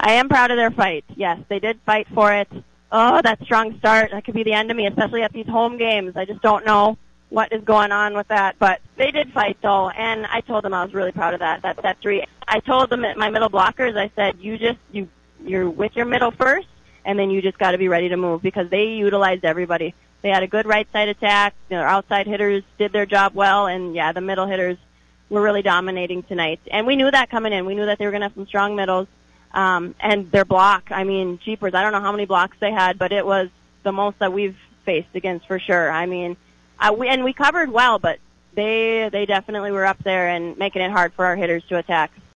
I am proud of their fight. Yes, they did fight for it. Oh, that strong start. That could be the end of me, especially at these home games. I just don't know what is going on with that. But they did fight, though, and I told them I was really proud of that 3. I told them, my middle blockers, I said, you're with your middle first, and then you just got to be ready to move, because they utilized everybody. They had a good right side attack. Their outside hitters did their job well, and, yeah, the middle hitters were really dominating tonight. And we knew that coming in. We knew that they were going to have some strong middles. And their block, I mean, jeepers, I don't know how many blocks they had, but it was the most that we've faced against for sure. I mean, we covered well, but they definitely were up there and making it hard for our hitters to attack.